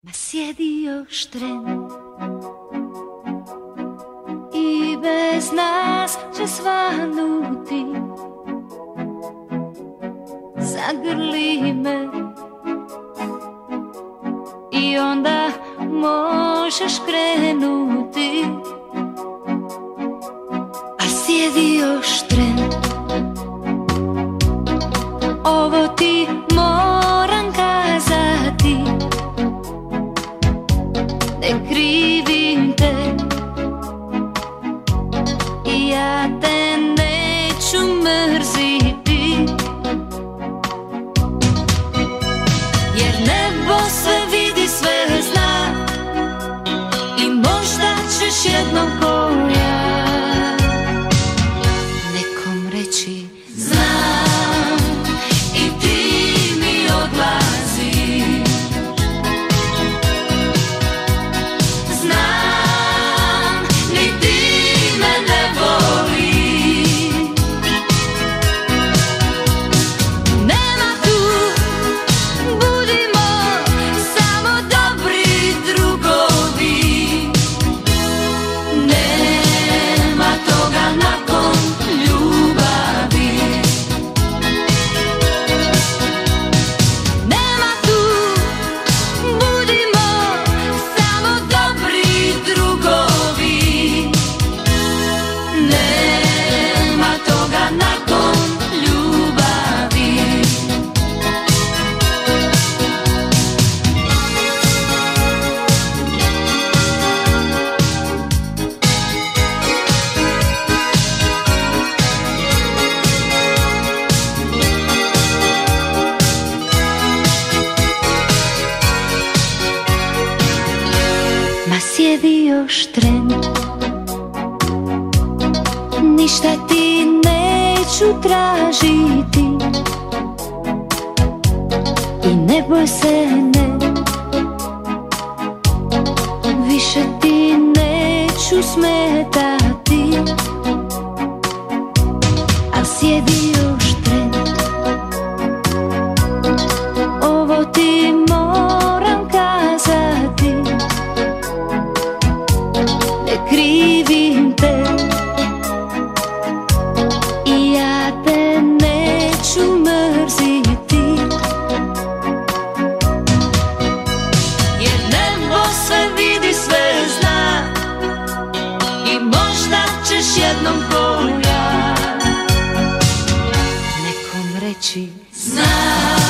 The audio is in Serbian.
Ma sjedi još tren i bez nas će svanuti. Zagrli me i onda možeš krenuti. A sjedi još tren, ovo ti moram kazati. Ne krivim te i ja te neću mrziti, jer nebo sve vidi, sve zna i možda ćeš jednom ko ja nekom reći znam i ti mi odlazi. Znam, ni ti me ne voli. Nema tu, budimo samo dobri drugovi. Nema toga nakon ljubavi. Nema tu, budimo samo dobri drugovi. Nema toga nakon ljubavi. Ma sjedi još tren, ništa ti neću tražiti i ne boj se, ne, više ti neću smetati. A sjedi još tren, ovo ti moram kazati. Ne krivim te i ja te neću mrziti, jer nebo sve vidi, sve zna i možda ćeš jednom ko ja nekom reći znam.